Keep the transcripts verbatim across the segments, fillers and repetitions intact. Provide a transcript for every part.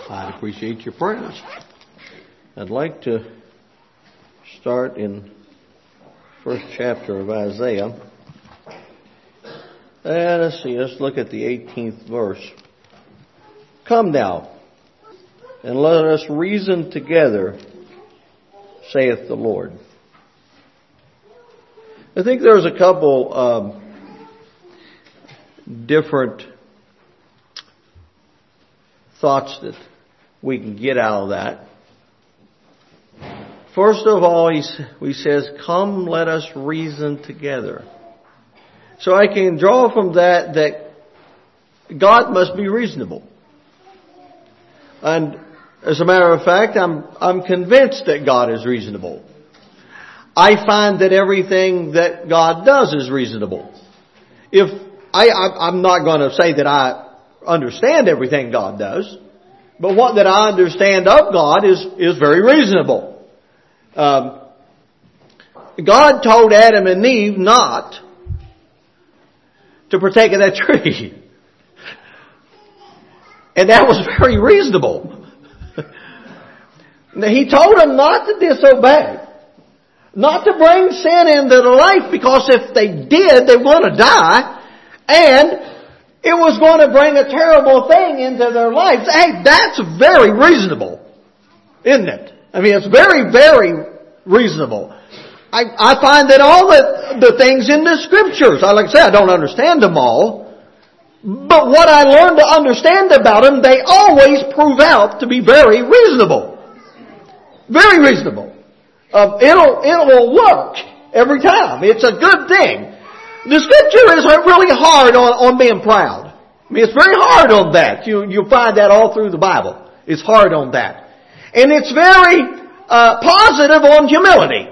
I'd appreciate your prayers. I'd like to start in first chapter of Isaiah. And let's see, let's look at the eighteenth verse. Come now, and let us reason together, saith the Lord. I think there's a couple um, different thoughts that we can get out of that. First of all, he, he says, come, let us reason together. So I can draw from that that God must be reasonable. And as a matter of fact, I'm, I'm convinced that God is reasonable. I find that everything that God does is reasonable. If I, I, I'm not going to say that I understand everything God does, but what that I understand of God is, is very reasonable. Um, God told Adam and Eve not to partake of that tree. And that was very reasonable. Now, he told them not to disobey. Not to bring sin into their life, because if they did, they were going to die. And it was going to bring a terrible thing into their lives. Hey, that's very reasonable, isn't it? I mean, it's very, very reasonable. I, I find that all the, the things in the Scriptures, I like I say, I don't understand them all, but what I learned to understand about them, they always prove out to be very reasonable. Very reasonable. Uh, it'll, it'll work every time. It's a good thing. The Scripture is really hard on, on being proud. I mean, it's very hard on that. You, you'll find that all through the Bible. It's hard on that. And it's very uh, positive on humility.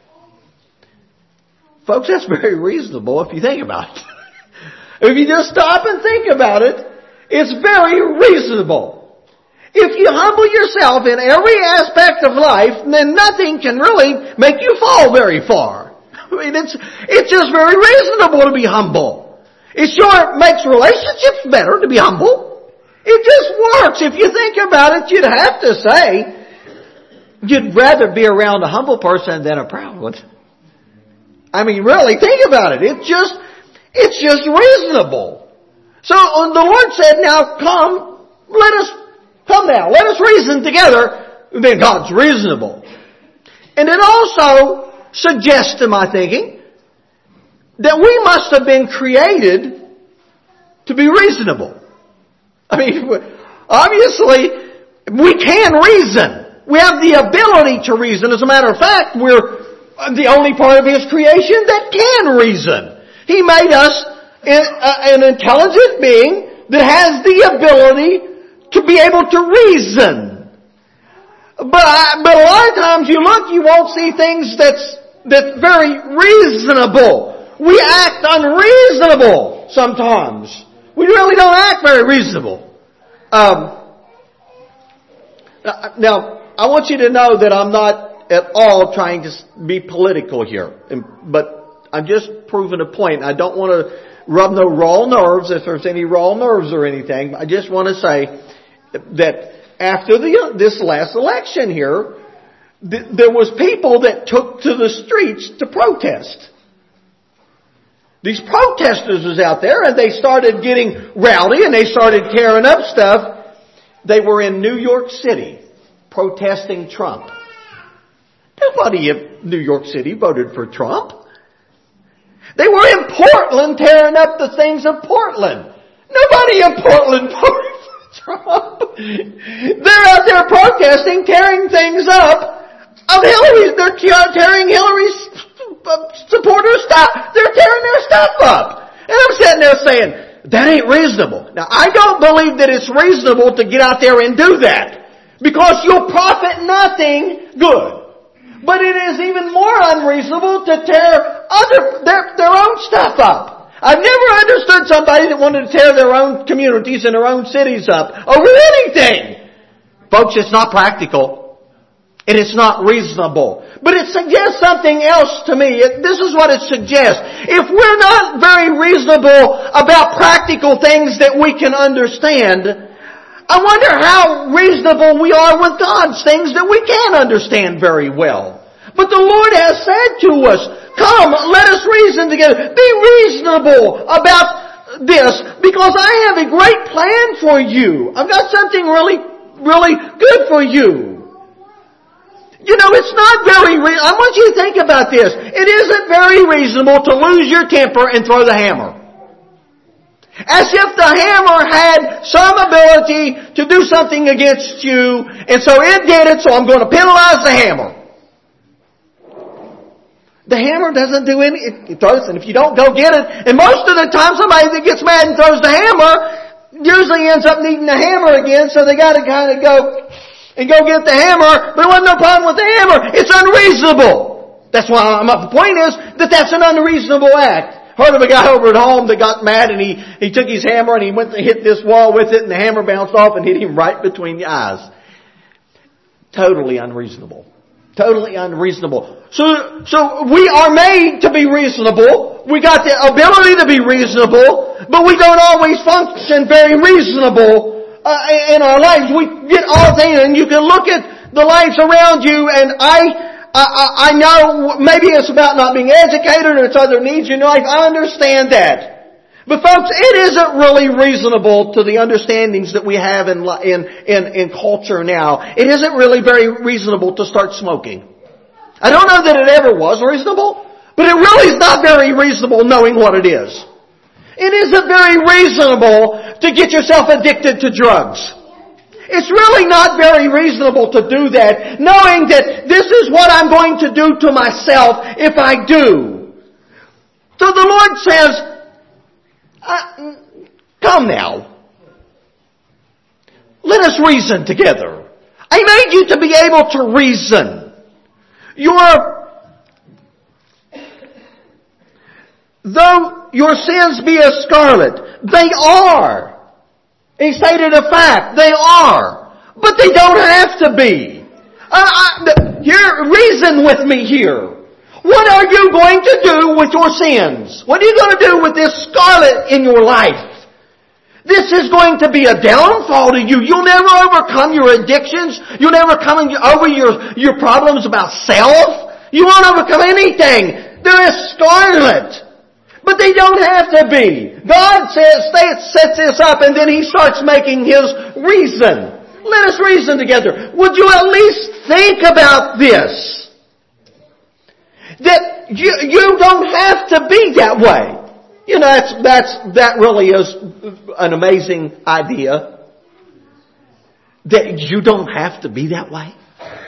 Folks, that's very reasonable if you think about it. If you just stop and think about it, it's very reasonable. If you humble yourself in every aspect of life, then nothing can really make you fall very far. I mean, it's, it's just very reasonable to be humble. It sure makes relationships better to be humble. It just works. If you think about it, you'd have to say, you'd rather be around a humble person than a proud one. I mean, really, think about it. It's just, it's just reasonable. So the Lord said, now come, let us, come now, let us reason together. Then God's reasonable. And it also suggests to my thinking that we must have been created to be reasonable. I mean, obviously, we can reason. We have the ability to reason. As a matter of fact, we're the only part of His creation that can reason. He made us an intelligent being that has the ability to be able to reason. But, I, but a lot of times you look, you won't see things that's, that's very reasonable. We act unreasonable sometimes. We really don't act very reasonable. Um, now, I want you to know that I'm not at all trying to be political here, but I'm just proving a point. I don't want to rub no raw nerves, if there's any raw nerves or anything. I just want to say that after the, this last election here, th- there was people that took to the streets to protest. These protesters was out there and they started getting rowdy and they started tearing up stuff. They were in New York City protesting Trump. Nobody in New York City voted for Trump. They were in Portland tearing up the things of Portland. Nobody in Portland voted for Trump. They're out there protesting, tearing things up of Hillary's. They're tearing Hillary's supporters' stuff. They're tearing their stuff up. And I'm sitting there saying, that ain't reasonable. Now, I don't believe that it's reasonable to get out there and do that, because you'll profit nothing good. But it is even more unreasonable to tear other their, their own stuff up. I've never understood somebody that wanted to tear their own communities and their own cities up over anything. Folks, it's not practical. And it's not reasonable. But it suggests something else to me. It, this is what it suggests. If we're not very reasonable about practical things that we can understand, I wonder how reasonable we are with God's things that we can't understand very well. But the Lord has said to us, come, let us reason together. Be reasonable about this, because I have a great plan for you. I've got something really, really good for you. You know, it's not very re- I want you to think about this. It isn't very reasonable to lose your temper and throw the hammer. As if the hammer had some ability to do something against you, and so it did it, so I'm going to penalize the hammer. The hammer doesn't do any, it throws, and if you don't go get it, and most of the time somebody that gets mad and throws the hammer usually ends up needing the hammer again, so they gotta kind of go and go get the hammer, but there wasn't no problem with the hammer. It's unreasonable. That's why I'm up. The point is that that's an unreasonable act. Heard of a guy over at home that got mad and he, he took his hammer and he went to hit this wall with it and the hammer bounced off and hit him right between the eyes. Totally unreasonable. Totally unreasonable. So, so we are made to be reasonable. We got the ability to be reasonable, but we don't always function very reasonable uh, in our lives. We get all things, and you can look at the lives around you, and I, I, I know maybe it's about not being educated or it's other needs in your life. I understand that. But folks, it isn't really reasonable to the understandings that we have in, in, in, in culture now. It isn't really very reasonable to start smoking. I don't know that it ever was reasonable, but it really is not very reasonable knowing what it is. It isn't very reasonable to get yourself addicted to drugs. It's really not very reasonable to do that, knowing that this is what I'm going to do to myself if I do. So the Lord says, Uh, come now. Let us reason together. I made you to be able to reason. Your, though your sins be as scarlet, they are. He stated a fact. They are. But they don't have to be. Uh, I, here, reason with me here. What are you going to do with your sins? What are you going to do with this scarlet in your life? This is going to be a downfall to you. You'll never overcome your addictions. You'll never come over your, your problems about self. You won't overcome anything. They're as scarlet. But they don't have to be. God says, sets this up, and then He starts making His reason. Let us reason together. Would you at least think about this? That you, you don't have to be that way. You know, that's, that's, that really is an amazing idea. That you don't have to be that way.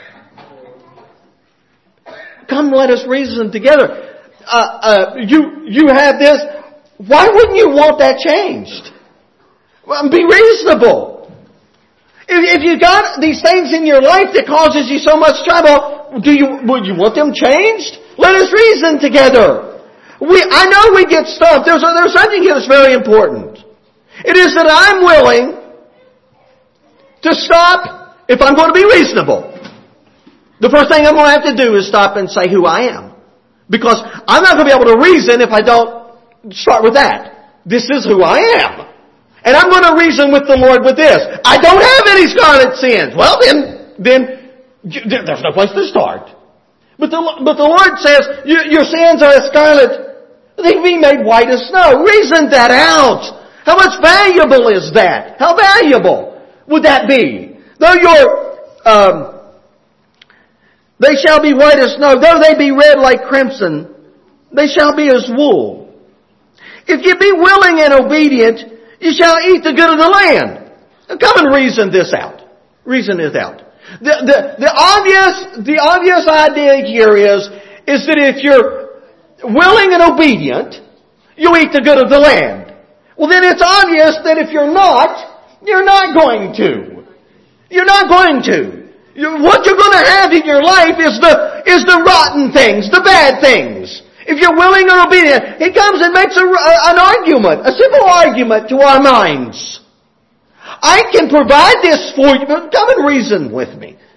Come, let us reason together. Uh, uh, you, you have this. Why wouldn't you want that changed? Well, be reasonable. If, if you got these things in your life that causes you so much trouble, do you, would you want them changed? Let us reason together. We, I know we get stuff. There's, a, there's something here that's very important. It is that I'm willing to stop if I'm going to be reasonable. The first thing I'm going to have to do is stop and say who I am. Because I'm not going to be able to reason if I don't start with that. This is who I am. And I'm going to reason with the Lord with this. I don't have any scarlet sins. Well, then, then there's no place to start. But the, but the Lord says, your sins are as scarlet. They can be made white as snow. Reason that out. How much valuable is that? How valuable would that be? Though your, um, they shall be white as snow. Though they be red like crimson, they shall be as wool. If you be willing and obedient, you shall eat the good of the land. Now come and reason this out. Reason this out. The, the, the obvious, the obvious idea here is, is that if you're willing and obedient, you eat the good of the land. Well, then it's obvious that if you're not, you're not going to. You're not going to. You, what you're going to have in your life is the, is the rotten things, the bad things. If you're willing and obedient, He comes and makes a, a, an argument, a simple argument to our minds. I can provide this for you, but come and reason with me.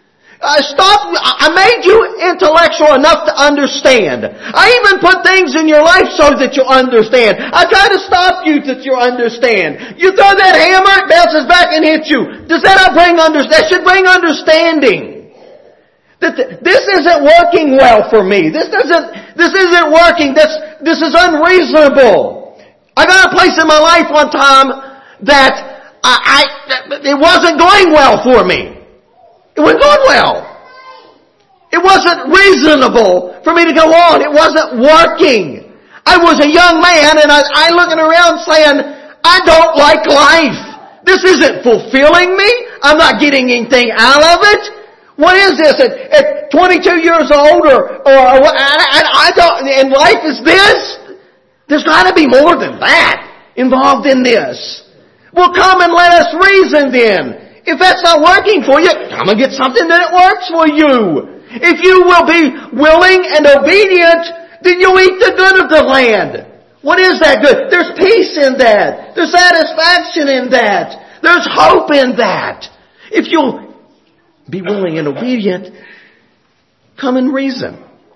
Uh, stop. I made you intellectual enough to understand. I even put things in your life so that you understand. I try to stop you that you understand. You throw that hammer, it bounces back and hits you. Does that not bring understanding? That should bring understanding. That this isn't working well for me. This doesn't, this isn't working. This, this is unreasonable. I got a place in my life one time that I, I it wasn't going well for me. It wasn't going well. It wasn't reasonable for me to go on. It wasn't working. I was a young man and I, I looking around saying, I don't like life. This isn't fulfilling me. I'm not getting anything out of it. What is this? At, at twenty-two years old or, or, or I, I don't, and life is this? There's got to be more than that involved in this. Well, come and let us reason then. If that's not working for you, come and get something that works for you. If you will be willing and obedient, then you'll eat the good of the land. What is that good? There's peace in that. There's satisfaction in that. There's hope in that. If you'll be willing and obedient, come and reason.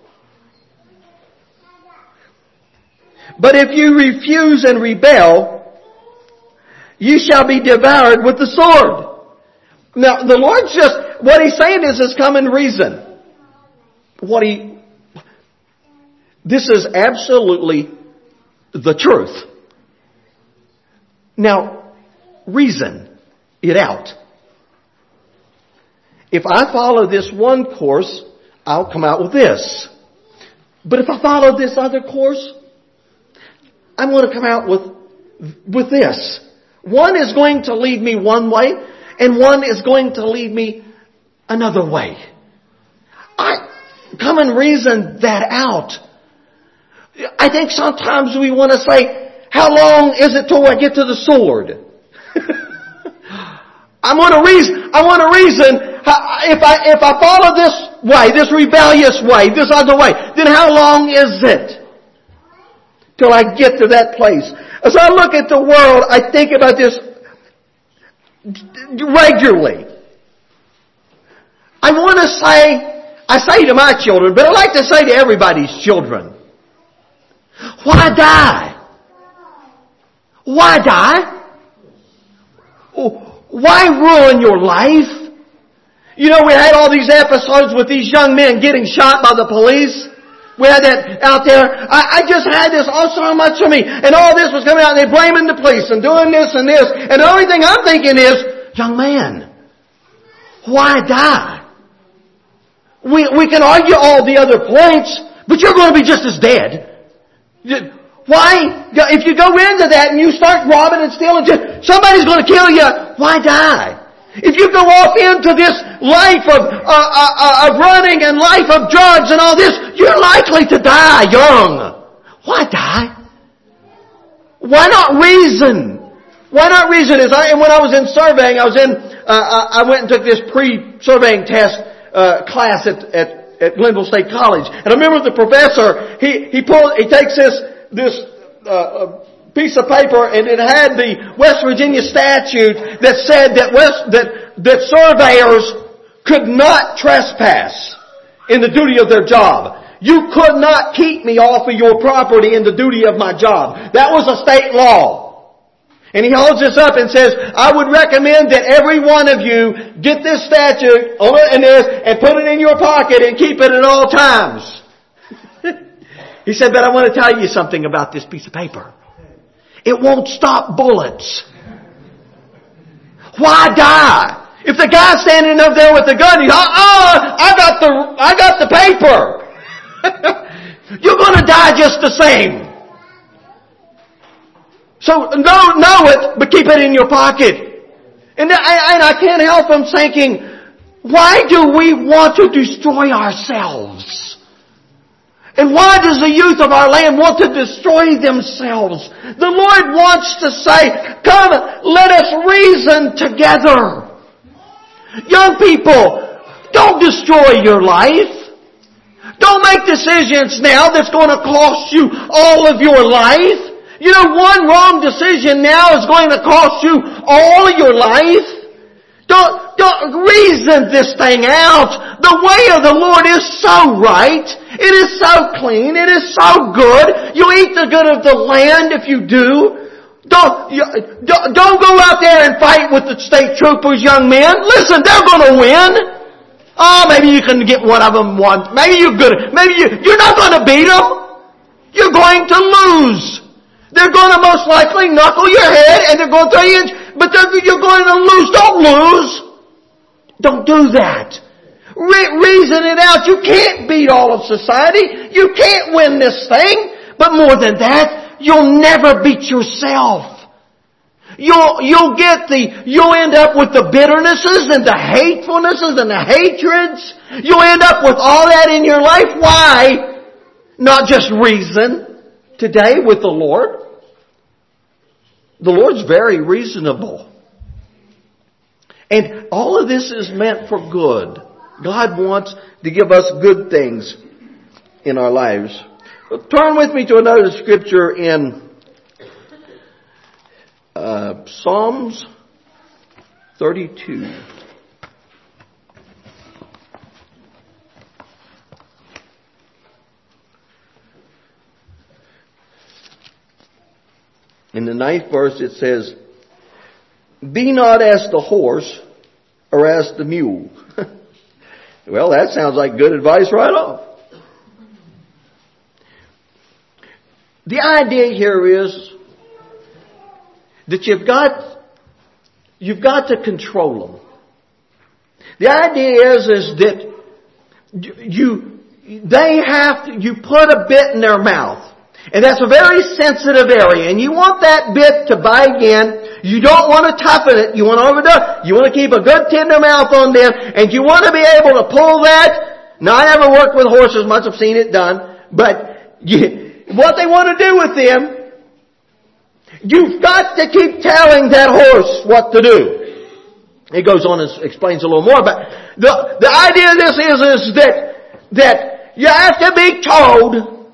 But if you refuse and rebel, you shall be devoured with the sword. Now, the Lord's just, what He's saying is, is come and reason. What He, this is absolutely the truth. Now, reason it out. If I follow this one course, I'll come out with this. But if I follow this other course, I'm going to come out with, with this. One is going to lead me one way, and one is going to lead me another way. I come and reason that out. I think sometimes we want to say, how long is it till I get to the sword? I want to reason, I want to reason, if I, if I follow this way, this rebellious way, this other way, then how long is it till I get to that place? As I look at the world, I think about this regularly. I want to say, I say to my children, but I like to say to everybody's children, why die? Why die? Why ruin your life? You know, we had all these episodes with these young men getting shot by the police. We had that out there. I, I just had this, oh, so much of me. And all this was coming out and they're blaming the police and doing this and this. And the only thing I'm thinking is, young man, why die? We, we can argue all the other points, but you're going to be just as dead. Why? If you go into that and you start robbing and stealing, somebody's going to kill you. Why die? If you go off into this life of, uh, uh, of running and life of drugs and all this, you're likely to die young. Why die? Why not reason? Why not reason? Is I, and when I was in surveying, I was in, uh, I went and took this pre-surveying test uh, class at, at, at Glenville State College. And I remember the professor, he, he pulled, he takes this, this, uh, piece of paper and it had the West Virginia statute that said that West, that, that surveyors could not trespass in the duty of their job. You could not keep me off of your property in the duty of my job. That was a state law. And he holds this up and says, I would recommend that every one of you get this statute and this and put it in your pocket and keep it at all times. He said, but I want to tell you something about this piece of paper. It won't stop bullets. Why die? If the guy's standing up there with the gun, he's, oh, I got the, I got the paper. You're going to die just the same. So know, know it, but keep it in your pocket. And I, and I can't help from thinking, why do we want to destroy ourselves? And why does the youth of our land want to destroy themselves? The Lord wants to say, come, let us reason together. Young people, don't destroy your life. Don't make decisions now that's going to cost you all of your life. You know, one wrong decision now is going to cost you all of your life. Don't, don't, reason this thing out. The way of the Lord is so right. It is so clean. It is so good. You'll eat the good of the land if you do. Don't, you, don't, don't go out there and fight with the state troopers, young men. Listen, they're going to win. Oh, maybe you can get one of them once. Maybe you're good. Maybe you, you're not going to beat them. You're going to lose. They're going to most likely knuckle your head and they're going to throw you in, but you're going to lose. Don't lose. Don't do that. Re- reason it out. You can't beat all of society. You can't win this thing. But more than that, you'll never beat yourself. You'll, you'll get the, you'll end up with the bitternesses and the hatefuls and the hatreds. You'll end up with all that in your life. Why? Not just reason today with the Lord. The Lord's very reasonable. And all of this is meant for good. God wants to give us good things in our lives. Turn with me to another scripture in uh, Psalms thirty-two. In the ninth verse it says, "Be not as the horse or as the mule." Well, that sounds like good advice right off. The idea here is that you've got, you've got to control them. The idea is, is that you, they have to, you put a bit in their mouth. And that's a very sensitive area. And you want that bit to bite in. You don't want to toughen it. You want to overdo it. You want to keep a good tender mouth on them. And you want to be able to pull that. Now, I never worked with horses much. I've seen it done. But you, what they want to do with them, you've got to keep telling that horse what to do. He goes on and explains a little more. But the, the idea of this is, is that, that you have to be told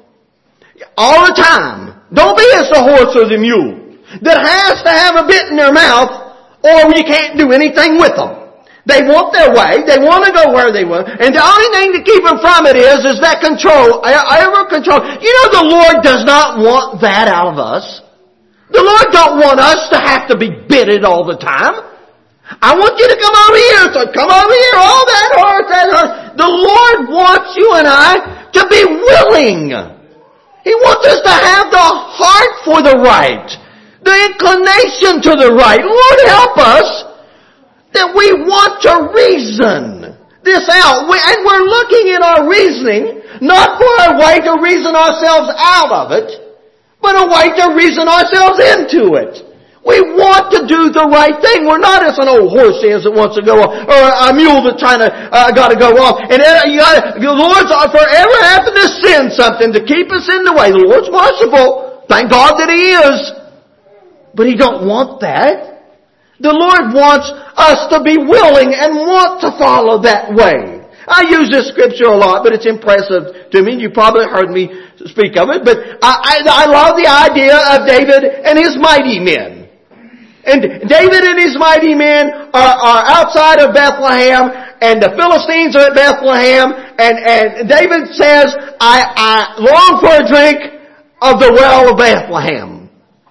all the time. Don't be as the horse or the mule that has to have a bit in their mouth or you can't do anything with them. They want their way. They want to go where they want. And the only thing to keep them from it is, is that control. Ever control. You know the Lord does not want that out of us. The Lord don't want us to have to be bitted all the time. I want you to come over here. So come over here. All that horse, that horse. The Lord wants you and I to be willing. He wants us to have the heart for the right. The inclination to the right. Lord, help us that we want to reason this out. We, and we're looking at our reasoning not for a way to reason ourselves out of it, but a way to reason ourselves into it. We want to do the right thing. We're not as an old horse is that wants to go off, or a mule that's trying to, uh, got to go off. And uh, you got the Lord's forever having to send something to keep us in the way. The Lord's merciful. Thank God that He is. But He don't want that. The Lord wants us to be willing and want to follow that way. I use this scripture a lot, but it's impressive to me. You probably heard me speak of it. But I, I, I love the idea of David and his mighty men. And David and his mighty men are, are outside of Bethlehem, and the Philistines are at Bethlehem, and, and David says, I, I long for a drink of the well of Bethlehem.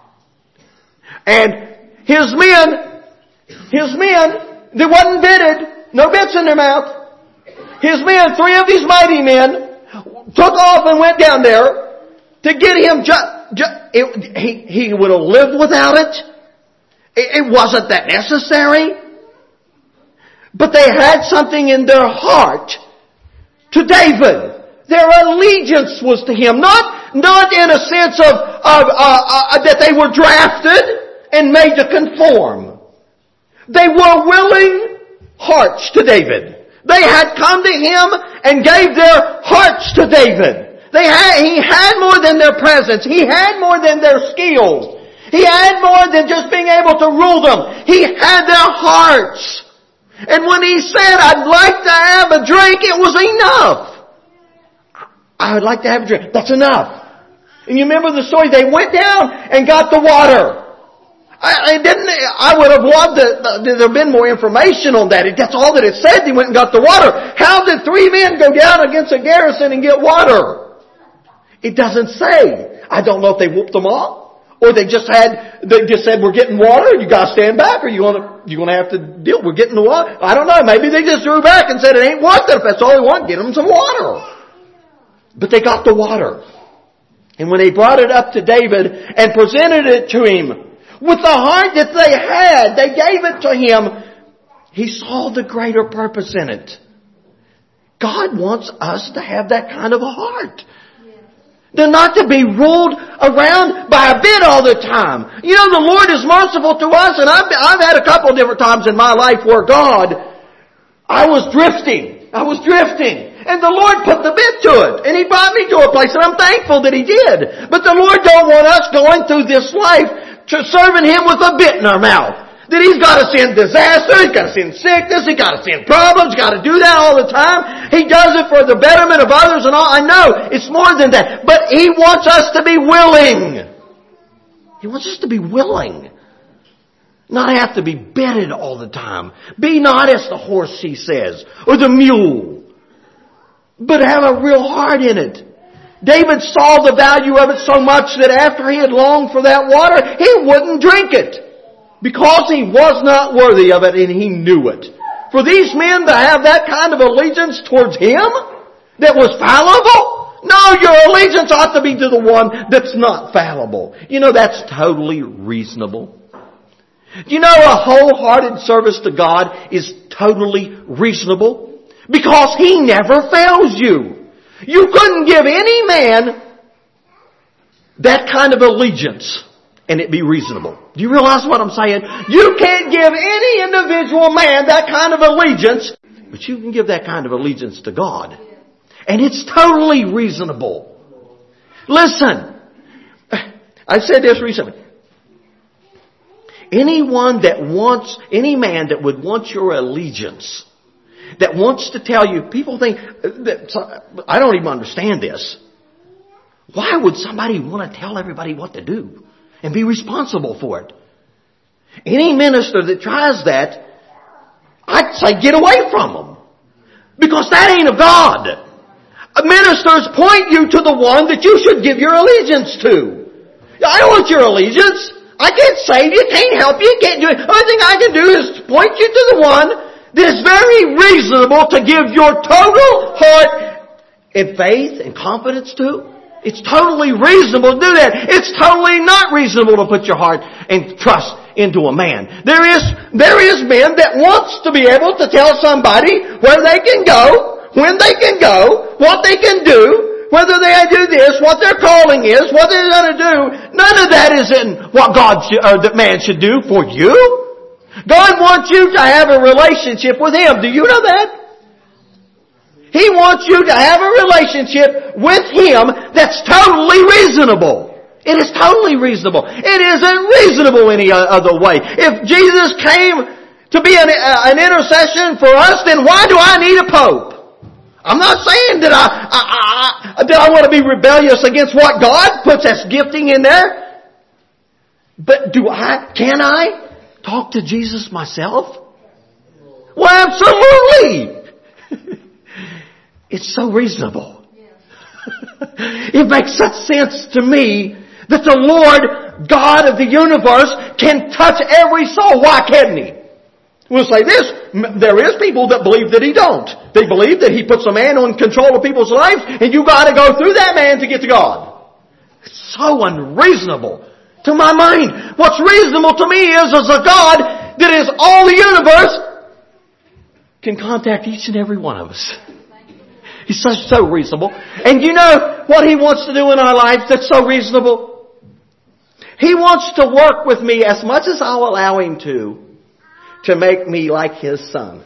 And his men, his men, they wasn't bitted, no bits in their mouth. His men, three of his mighty men, took off and went down there to get him. Ju- ju- it, he, he would have lived without it. It, it wasn't that necessary. But they had something in their heart to David. Their allegiance was to him. Not, not in a sense of, of uh, uh, that they were drafted and made to conform. They were willing hearts to David. They had come to him and gave their hearts to David. They had, he had more than their presence. He had more than their skills. He had more than just being able to rule them. He had their hearts. And when he said, I'd like to have a drink, it was enough. I would like to have a drink. That's enough. And you remember the story? They went down and got the water. I, I didn't, I would have loved to, uh, there have been more information on that. That's all that it said. He went and got the water. How did three men go down against a garrison and get water? It doesn't say. I don't know if they whooped them off, or they just had, they just said, we're getting water, you gotta stand back, or you gonna, you gonna have to deal, we're getting the water. I don't know. Maybe they just drew back and said, it ain't worth it. If that's all they want, get them some water. But they got the water. And when they brought it up to David and presented it to him, with the heart that they had, they gave it to him. He saw the greater purpose in it. God wants us to have that kind of a heart. They're not to be ruled around by a bit all the time. You know, the Lord is merciful to us, and I've, I've had a couple of different times in my life where God, I was drifting. I was drifting. And the Lord put the bit to it. And He brought me to a place, and I'm thankful that He did. But the Lord don't want us going through this life to serving Him with a bit in our mouth. That He's got to send disaster, He's got to send sickness, He's got to send problems, He's got to do that all the time. He does it for the betterment of others and all. I know, it's more than that. But He wants us to be willing. He wants us to be willing. Not have to be bitted all the time. Be not as the horse, He says, or the mule. But have a real heart in it. David saw the value of it so much that after he had longed for that water, he wouldn't drink it. Because he was not worthy of it and he knew it. For these men to have that kind of allegiance towards him that was fallible? No, your allegiance ought to be to the one that's not fallible. You know, that's totally reasonable. You know, a wholehearted service to God is totally reasonable because He never fails you. You couldn't give any man that kind of allegiance and it be reasonable. Do you realize what I'm saying? You can't give any individual man that kind of allegiance, but you can give that kind of allegiance to God. And it's totally reasonable. Listen, I said this recently. Anyone that wants, any man that would want your allegiance, that wants to tell you, people think, I don't even understand this. Why would somebody want to tell everybody what to do and be responsible for it? Any minister that tries that, I'd say get away from them. Because that ain't of God. Ministers point you to the one that you should give your allegiance to. I don't want your allegiance. I can't save you, can't help you, can't do it. The only thing I can do is point you to the one that is very reasonable to give your total heart and faith and confidence to. It's totally reasonable to do that. It's totally not reasonable to put your heart and trust into a man. There is, there is men that wants to be able to tell somebody where they can go, when they can go, what they can do, whether they do this, what their calling is, what they're going to do. None of that is in what God should, or that man should do for you. God wants you to have a relationship with Him. Do you know that? He wants you to have a relationship with Him that's totally reasonable. It is totally reasonable. It isn't reasonable any other way. If Jesus came to be an, an intercession for us, then why do I need a pope? I'm not saying that I, I, I, that I want to be rebellious against what God puts as gifting in there. But do I, can I talk to Jesus myself? Well, absolutely. It's so reasonable. It makes such sense to me that the Lord God of the universe can touch every soul. Why can't He? We'll say this, there is people that believe that He don't. They believe that He puts a man on control of people's lives and you got to go through that man to get to God. It's so unreasonable to my mind. What's reasonable to me is, is a God that is all the universe can contact each and every one of us. He's so, so reasonable. And you know what He wants to do in our lives that's so reasonable? He wants to work with me as much as I'll allow Him to, to make me like His Son.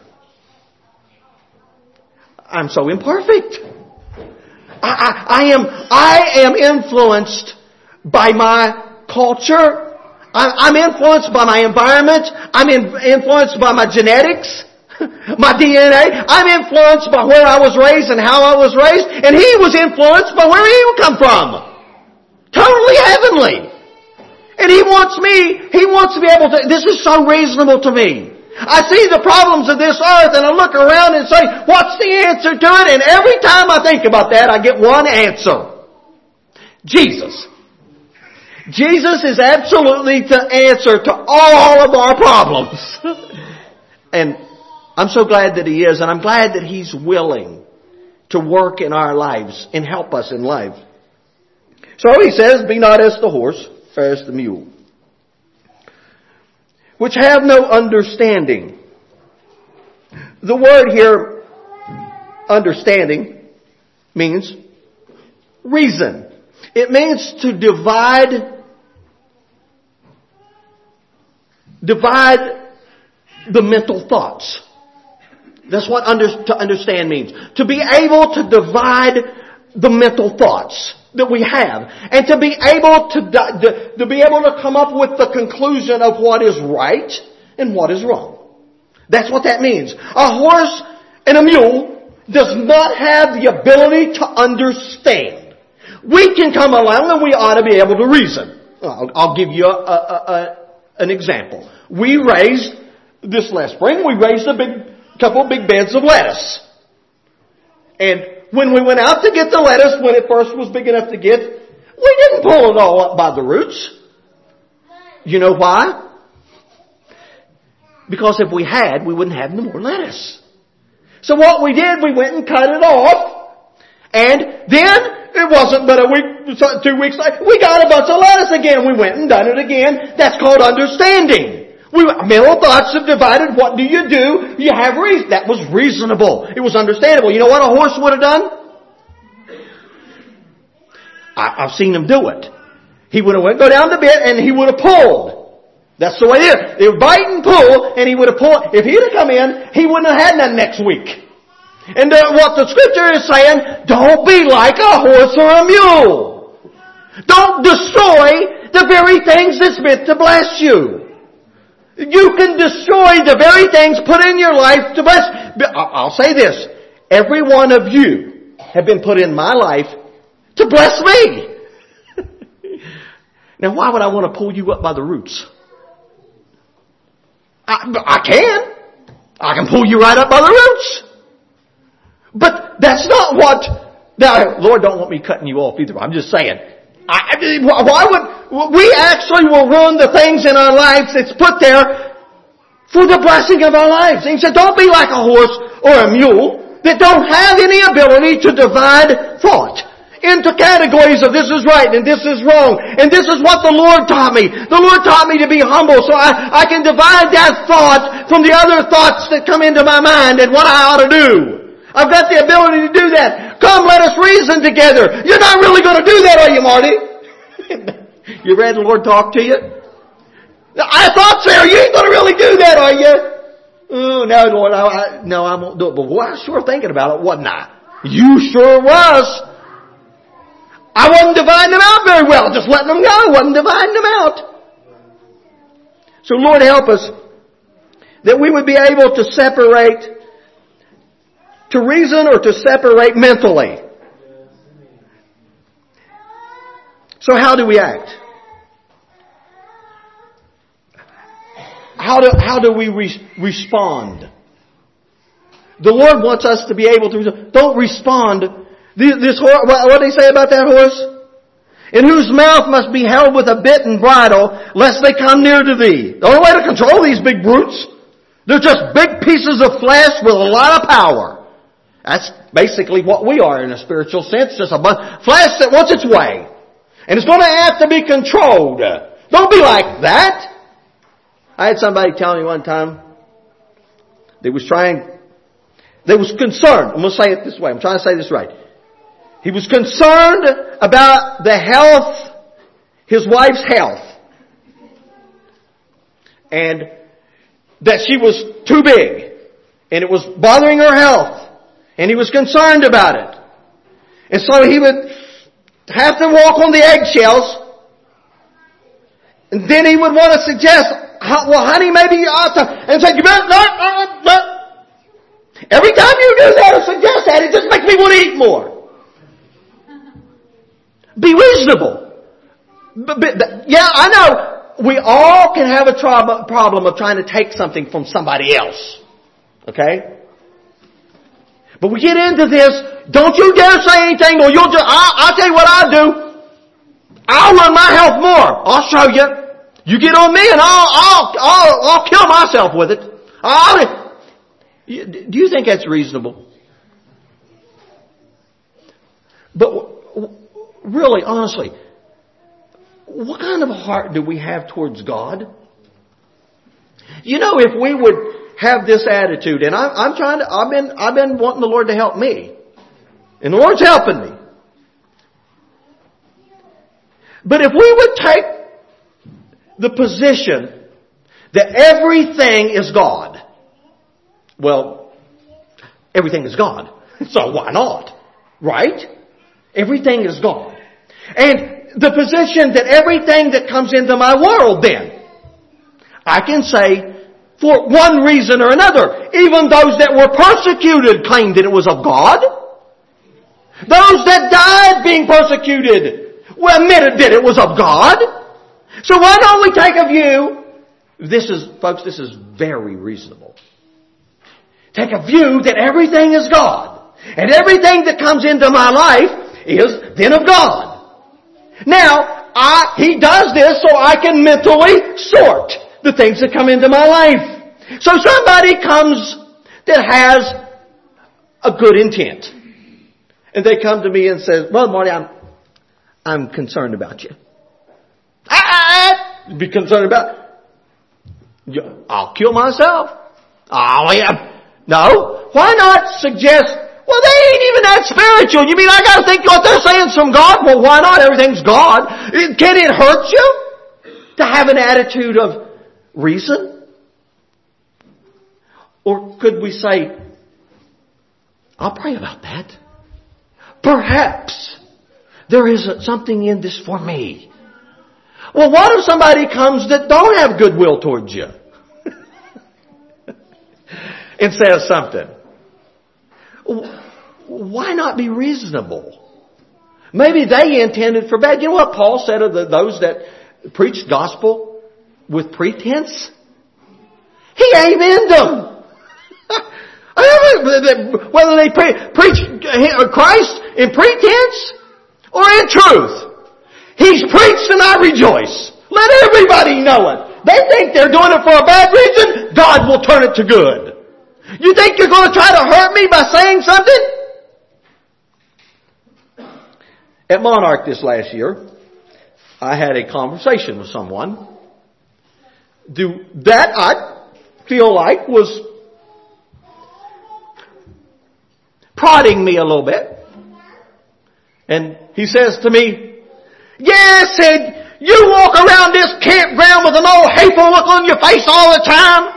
I'm so imperfect. I, I, I am, I am influenced by my culture. I, I'm influenced by my environment. I'm in, influenced by my genetics. My D N A. I'm influenced by where I was raised and how I was raised. And He was influenced by where He would come from. Totally heavenly. And He wants me, He wants to be able to, this is so reasonable to me. I see the problems of this earth and I look around and say, what's the answer to it? And every time I think about that, I get one answer. Jesus. Jesus is absolutely the answer to all of our problems. And I'm so glad that He is, and I'm glad that He's willing to work in our lives and help us in life. So He says, be not as the horse, or as the mule, which have no understanding. The word here, understanding, means reason. It means to divide, divide the mental thoughts. That's what under, to understand means. To be able to divide the mental thoughts that we have. And to be able to, to, to be able to come up with the conclusion of what is right and what is wrong. That's what that means. A horse and a mule does not have the ability to understand. We can come along and we ought to be able to reason. I'll, I'll give you a, a, a, an example. We raised, this last spring, we raised a big, couple of big beds of lettuce. And when we went out to get the lettuce, when it first was big enough to get, we didn't pull it all up by the roots. You know why? Because if we had, we wouldn't have no more lettuce. So what we did, we went and cut it off. And then, it wasn't but a week, two weeks later, we got a bunch of lettuce again. We went and done it again. That's called understanding. We, mental thoughts have divided. What do you do? You have reason. That was reasonable. It was understandable. You know what a horse would have done? I, I've seen him do it. He would have went, go down the bit and he would have pulled. That's the way it is. They would bite and pull, and he would have pulled. If he'd have come in, he wouldn't have had none next week. And uh, what the Scripture is saying, don't be like a horse or a mule. Don't destroy the very things that's meant to bless you. You can destroy the very things put in your life to bless. I'll say this. Every one of you have been put in my life to bless me. Now, why would I want to pull you up by the roots? I, I can. I can pull you right up by the roots. But that's not what... Now, Lord don't want me cutting you off either. I'm just saying. I, why would... We actually will ruin the things in our lives that's put there for the blessing of our lives. And he said, don't be like a horse or a mule that don't have any ability to divide thought into categories of this is right and this is wrong. And this is what the Lord taught me. The Lord taught me to be humble so I, I can divide that thought from the other thoughts that come into my mind and what I ought to do. I've got the ability to do that. Come, let us reason together. You're not really going to do that, are you, Marty? You read the Lord talk to you? I thought so. You ain't going to really do that, are you? Oh, no, Lord. I, I, no, I won't do it. But boy, I was sure thinking about it, wasn't I? You sure was. I wasn't dividing them out very well. Just letting them go. Wasn't dividing them out. So Lord help us that we would be able to separate, to reason or to separate mentally. So how do we act? How do, how do we re- respond? The Lord wants us to be able to, don't respond. This, this horse, what, what do they say about that horse? In whose mouth must be held with a bit and bridle, lest they come near to thee. The only way to control these big brutes, they're just big pieces of flesh with a lot of power. That's basically what we are in a spiritual sense, just a bunch of flesh that wants its way. And it's going to have to be controlled. Don't be like that. I had somebody tell me one time, they was trying, they was concerned. I'm going to say it this way. I'm trying to say this right. He was concerned about the health, his wife's health. And that she was too big. And it was bothering her health. And he was concerned about it. And so he would have to walk on the eggshells. And then he would want to suggest, well, honey, maybe you ought to, and say, you better, no, no, no. Every time you do that or suggest that, it just makes me want to eat more. Be reasonable. But, but, yeah, I know. We all can have a tra- problem of trying to take something from somebody else. Okay? But we get into this, don't you dare say anything or you'll just, I'll, I'll tell you what I'll do. I'll run my health more. I'll show you. You get on me and I'll, I'll, I'll, I'll kill myself with it. I'll, do you think that's reasonable? But really, honestly, what kind of a heart do we have towards God? You know, if we would have this attitude, and I'm, I'm trying to, I've been, I've been wanting the Lord to help me. And the Lord's helping me. But if we would take the position that everything is God, well, everything is God. So why not? Right? Everything is God. And the position that everything that comes into my world then, I can say, for one reason or another, even those that were persecuted claimed that it was of God. Those that died being persecuted well, admitted that it was of God. So why don't we take a view, this is, folks, this is very reasonable. Take a view that everything is God. And everything that comes into my life is then of God. Now, I, He does this so I can mentally sort the things that come into my life. So somebody comes that has a good intent. And they come to me and say, Brother Marty, I'm, I'm concerned about you. I, I, be concerned about, I'll kill myself. Oh, yeah. No. Why not suggest, well, they ain't even that spiritual. You mean I gotta think what they're saying is from God? Well, why not? Everything's God. Can it hurt you to have an attitude of reason? Or could we say, I'll pray about that. Perhaps there is something in this for me. Well, what if somebody comes that don't have goodwill towards you? And says something. Why not be reasonable? Maybe they intended for bad. You know what Paul said of the, those that preached gospel with pretense? He amen them. Whether they pre- preach Christ in pretense or in truth. He's preached and I rejoice. Let everybody know it. They think they're doing it for a bad reason. God will turn it to good. You think you're going to try to hurt me by saying something? At Monarch this last year, I had a conversation with someone do, that I feel like was prodding me a little bit. And he says to me, yeah, said, you walk around this campground with an old hateful look on your face all the time.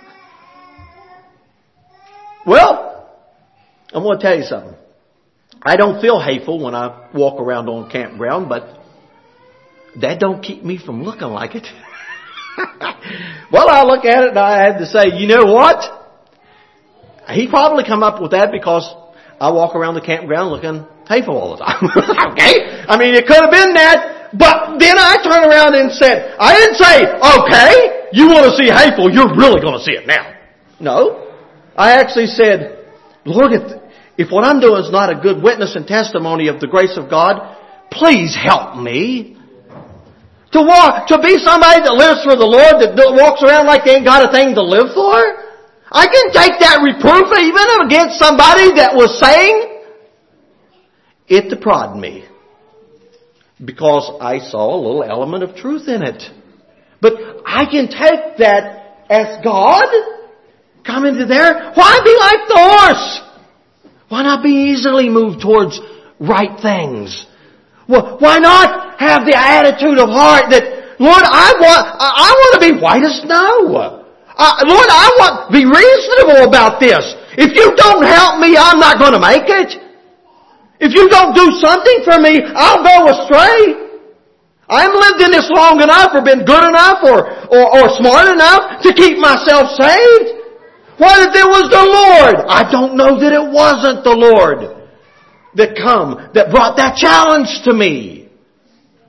Well, I'm going to tell you something. I don't feel hateful when I walk around on campground, but that don't keep me from looking like it. Well, I look at it and I had to say, you know what? He probably come up with that because I walk around the campground looking hateful all the time. Okay? I mean, it could have been that, but then I turned around and said, I didn't say, okay, you want to see hateful, you're really going to see it now. No. I actually said, Lord, if, if what I'm doing is not a good witness and testimony of the grace of God, please help me. To walk, to be somebody that lives for the Lord, that walks around like they ain't got a thing to live for. I can take that reproof even against somebody that was saying it to prod me. Because I saw a little element of truth in it. But I can take that as God come into there. Why be like the horse? Why not be easily moved towards right things? Well, why not have the attitude of heart that, Lord, I want, I want to be white as snow. Uh, Lord, I want to be reasonable about this. If you don't help me, I'm not going to make it. If you don't do something for me, I'll go astray. I haven't lived in this long enough or been good enough or, or, or smart enough to keep myself saved. What if it was the Lord? I don't know that it wasn't the Lord that come, that brought that challenge to me.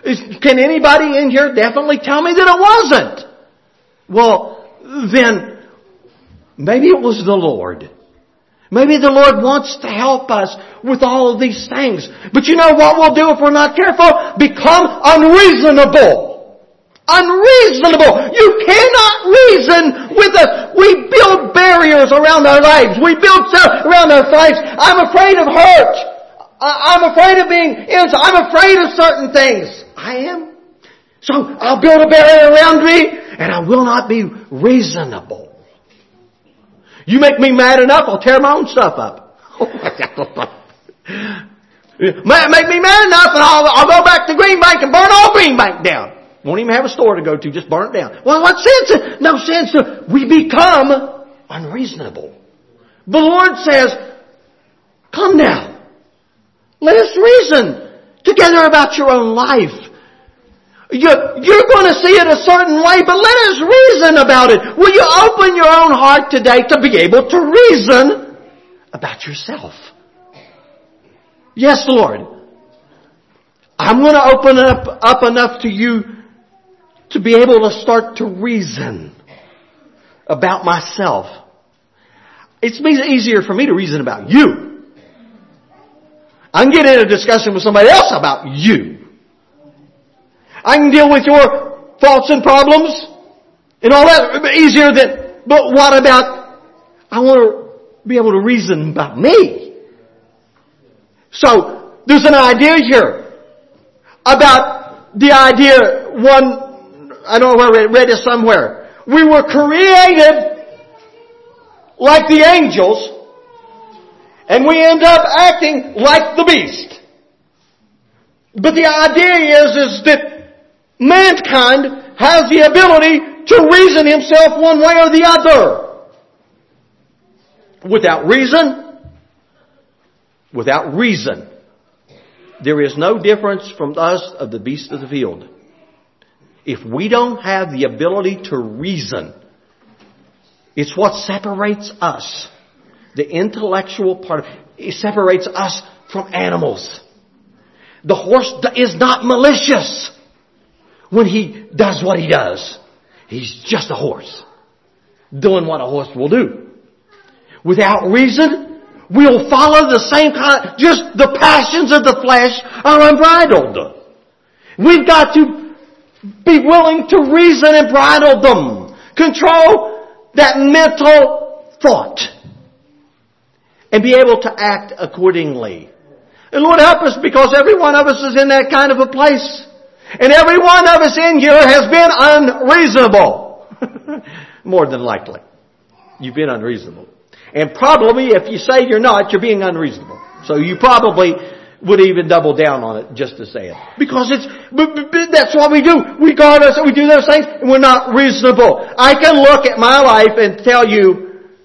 Is, can anybody in here definitely tell me that it wasn't? Well, then, maybe it was the Lord. Maybe the Lord wants to help us with all of these things. But you know what we'll do if we're not careful? Become unreasonable. Unreasonable. You cannot reason with us. We build barriers around our lives. We build stuff around our lives. I'm afraid of hurt. I'm afraid of being innocent. I'm afraid of certain things. I am. So I'll build a barrier around me and I will not be reasonable. You make me mad enough, I'll tear my own stuff up. Make me mad enough and I'll, I'll go back to Green Bank and burn all Green Bank down. Won't even have a store to go to, just burn it down. Well, what sense? No sense. We become unreasonable. The Lord says, come now. Let us reason together about your own life. You're, you're going to see it a certain way, but let us reason about it. Will you open your own heart today to be able to reason about yourself? Yes, Lord. I'm going to open up, up enough to you to be able to start to reason about myself. It's easier for me to reason about you. I can get in a discussion with somebody else about you. I can deal with your faults and problems and all that easier than, but what about, I want to be able to reason about me. So, there's an idea here about the idea, one, I don't know where I read it somewhere. We were created like the angels and we end up acting like the beast. But the idea is, is that mankind has the ability to reason himself one way or the other. Without reason, without reason, there is no difference from us of the beast of the field. If we don't have the ability to reason, it's what separates us. The intellectual part, it separates us from animals. The horse is not malicious when he does what he does. He's just a horse, doing what a horse will do. Without reason, we'll follow the same kind, just the passions of the flesh are unbridled. We've got to be willing to reason and bridle them. Control that mental thought. And be able to act accordingly. And Lord help us, because every one of us is in that kind of a place. And every one of us in here has been unreasonable. More than likely. You've been unreasonable. And probably if you say you're not, you're being unreasonable. So you probably would even double down on it just to say it. Because it's, that's what we do. We guard us, we do those things, and we're not reasonable. I can look at my life and tell you,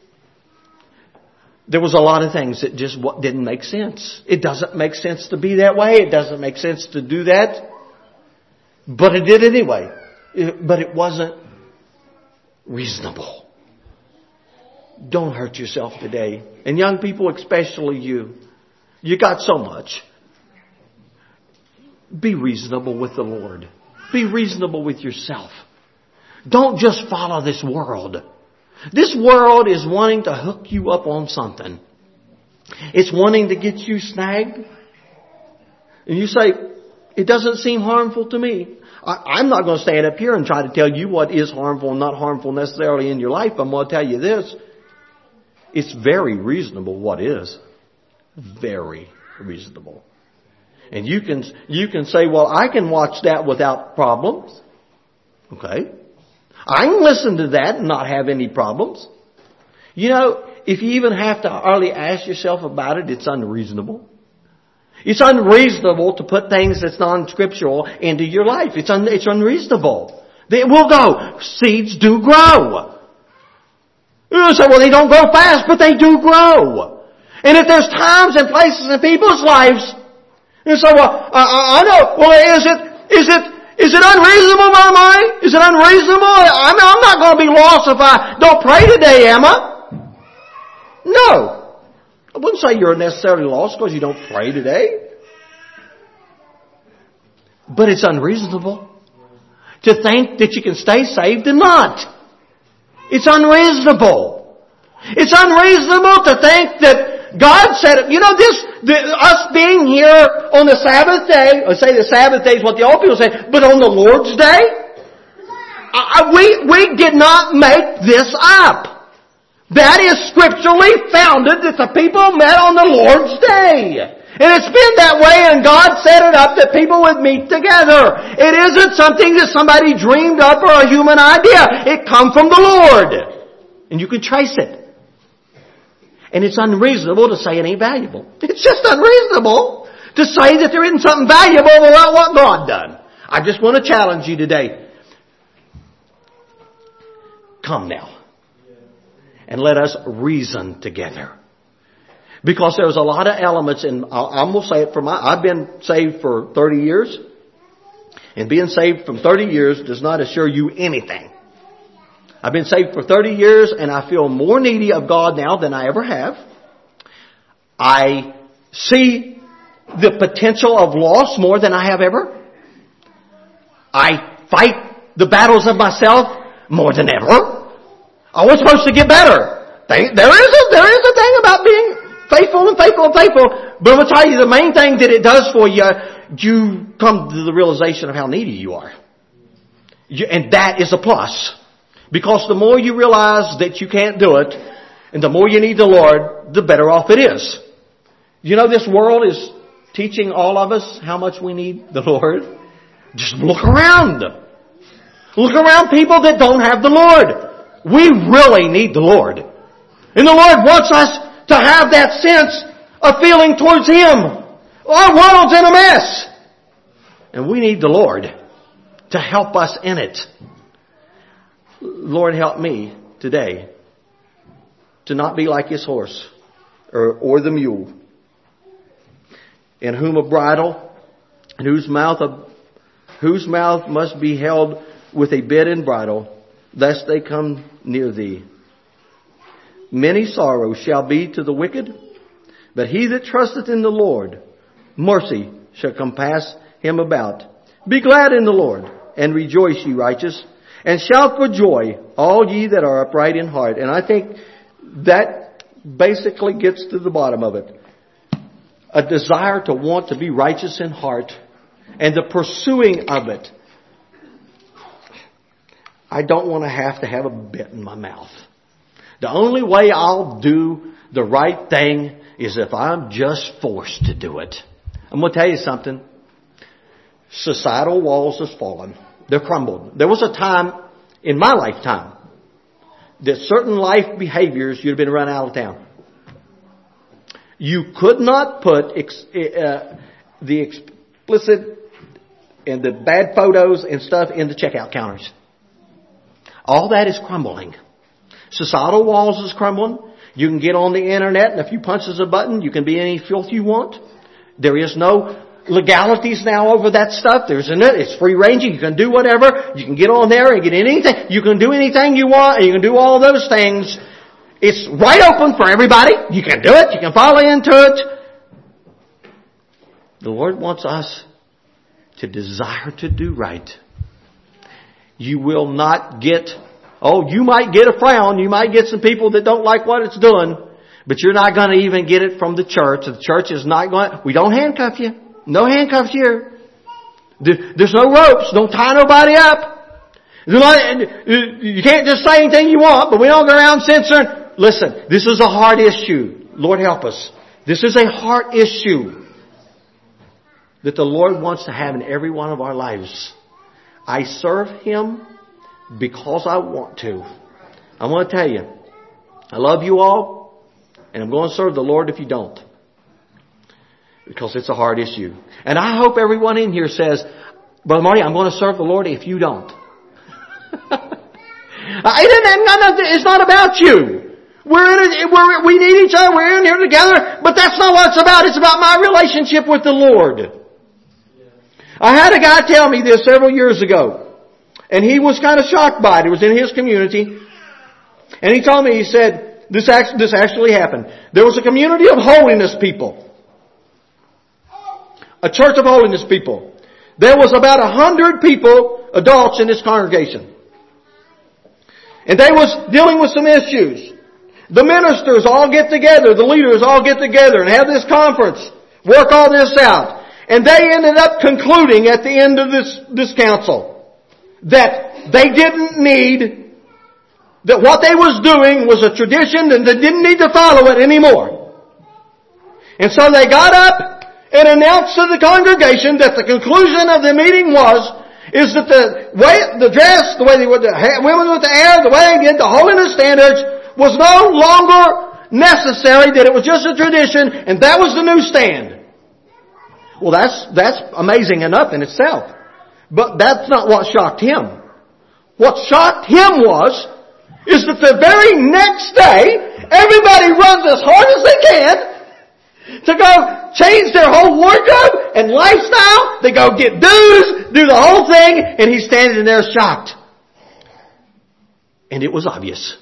there was a lot of things that just didn't make sense. It doesn't make sense to be that way. It doesn't make sense to do that. But it did anyway. But it wasn't reasonable. Don't hurt yourself today. And young people, especially you. You got so much. Be reasonable with the Lord. Be reasonable with yourself. Don't just follow this world. This world is wanting to hook you up on something. It's wanting to get you snagged. And you say, it doesn't seem harmful to me. I, I'm not going to stand up here and try to tell you what is harmful and not harmful necessarily in your life. I'm going to tell you this. It's very reasonable what is. Very reasonable. And you can, you can say, well, I can watch that without problems. Okay. I can listen to that and not have any problems. You know, if you even have to hardly ask yourself about it, it's unreasonable. It's unreasonable to put things that's non-scriptural into your life. It's, un, it's unreasonable. They will go. Seeds do grow. You say, well, they don't grow fast, but they do grow. And if there's times and places in people's lives, you say, well, I, I know, well, is it, is it, Is it unreasonable, my mind? Is it unreasonable? I mean, I'm not going to be lost if I don't pray today, am I? No. I wouldn't say you're necessarily lost because you don't pray today. But it's unreasonable to think that you can stay saved and not. It's unreasonable. It's unreasonable to think that God said, you know, this, the, us being here on the Sabbath day, or say the Sabbath day is what the old people say, but on the Lord's day, I, we, we did not make this up. That is scripturally founded that the people met on the Lord's day. And it's been that way, and God set it up that people would meet together. It isn't something that somebody dreamed up or a human idea. It comes from the Lord. And you can trace it. And it's unreasonable to say it ain't valuable. It's just unreasonable to say that there isn't something valuable about what God done. I just want to challenge you today. Come now. And let us reason together. Because there's a lot of elements in, I'm going to say it for my, I've been saved for thirty years. And being saved from thirty years does not assure you anything. I've been saved for thirty years and I feel more needy of God now than I ever have. I see the potential of loss more than I have ever. I fight the battles of myself more than ever. I was supposed to get better. There is a, there is a thing about being faithful and faithful and faithful. But I'm going to tell you the main thing that it does for you, you come to the realization of how needy you are. You, and that is a plus. Because the more you realize that you can't do it, and the more you need the Lord, the better off it is. You know, this world is teaching all of us how much we need the Lord. Just look around. Look around people that don't have the Lord. We really need the Lord. And the Lord wants us to have that sense of feeling towards Him. Our world's in a mess. And we need the Lord to help us in it. Lord, help me today to not be like His horse or, or the mule, in whom a bridle, and whose mouth, a, whose mouth must be held with a bit and bridle, lest they come near Thee. Many sorrows shall be to the wicked, but he that trusteth in the Lord, mercy shall compass him about. Be glad in the Lord, and rejoice, ye righteous, and shout for joy, all ye that are upright in heart. And I think that basically gets to the bottom of it. A desire to want to be righteous in heart, and the pursuing of it. I don't want to have to have a bit in my mouth. The only way I'll do the right thing is if I'm just forced to do it. I'm going to tell you something. Societal walls have fallen. They're crumbled. There was a time in my lifetime that certain life behaviors you'd have been run out of town. You could not put ex, uh, the explicit and the bad photos and stuff in the checkout counters. All that is crumbling. Societal walls is crumbling. You can get on the internet, and if you punches a button, you can be any filth you want. There is no legalities now over that stuff. There's in it. It's free ranging. You can do whatever. You can get on there and get anything. You can do anything you want, and you can do all those things. It's right open for everybody. You can do it. You can fall into it. The Lord wants us to desire to do right. You will not get, oh, you might get a frown. You might get some people that don't like what it's doing. But you're not going to even get it from the church. The church is not going, we don't handcuff you. No handcuffs here. There's no ropes. Don't tie nobody up. You can't just say anything you want, but we don't go around censoring. Listen, this is a heart issue. Lord help us. This is a heart issue that the Lord wants to have in every one of our lives. I serve Him because I want to. I want to tell you, I love you all, and I'm going to serve the Lord if you don't. Because it's a hard issue. And I hope everyone in here says, Brother Marty, I'm going to serve the Lord if you don't. It's not about you. We're in a, we're, we need each other. We're in here together. But that's not what it's about. It's about my relationship with the Lord. I had a guy tell me this several years ago. And he was kind of shocked by it. It was in his community. And he told me, he said, this actually, this actually happened. There was a community of holiness people. A church of holiness people. There was about a hundred people, adults in this congregation. And they was dealing with some issues. The ministers all get together, the leaders all get together and have this conference, work all this out. And they ended up concluding at the end of this, this council that they didn't need, that what they was doing was a tradition and they didn't need to follow it anymore. And so they got up and announced to the congregation that the conclusion of the meeting was, is that the way, the dress, the way they would, the women with the hair, the way they did, the holiness standards was no longer necessary, that it was just a tradition, and that was the new stand. Well, that's, that's amazing enough in itself. But that's not what shocked him. What shocked him was, is that the very next day, everybody runs as hard as they can to go change their whole wardrobe and lifestyle. They go get dues, do the whole thing, and he's standing there shocked. And it was obvious.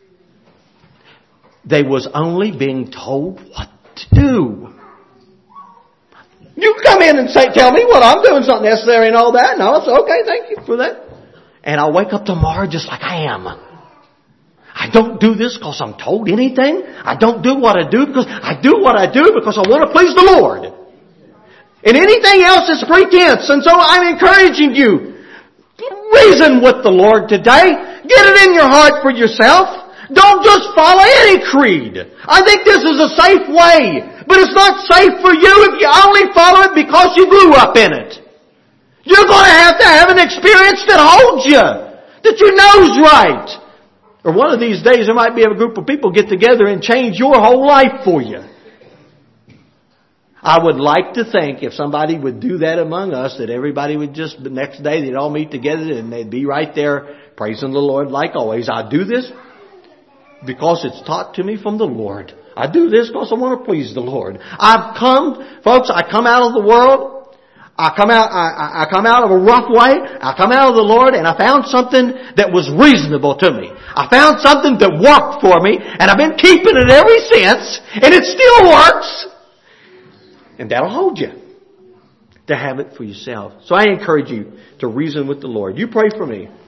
They was only being told what to do. You come in and say, tell me what I'm doing, something necessary and all that. No, it's okay, thank you for that. And I'll wake up tomorrow just like I am. I don't do this because I'm told anything. I don't do what I do because I do what I do because I want to please the Lord. And anything else is pretense. And so I'm encouraging you. Reason with the Lord today. Get it in your heart for yourself. Don't just follow any creed. I think this is a safe way. But it's not safe for you if you only follow it because you grew up in it. You're going to have to have an experience that holds you. That you know's right. Or one of these days there might be a group of people get together and change your whole life for you. I would like to think if somebody would do that among us, that everybody would just, the next day they'd all meet together and they'd be right there praising the Lord like always. I do this because it's taught to me from the Lord. I do this because I want to please the Lord. I've come, folks, I come out of the world. I come out, I, I come out of a rough way. I come out of the Lord and I found something that was reasonable to me. I found something that worked for me and I've been keeping it ever since and it still works. And that'll hold you to have it for yourself. So I encourage you to reason with the Lord. You pray for me.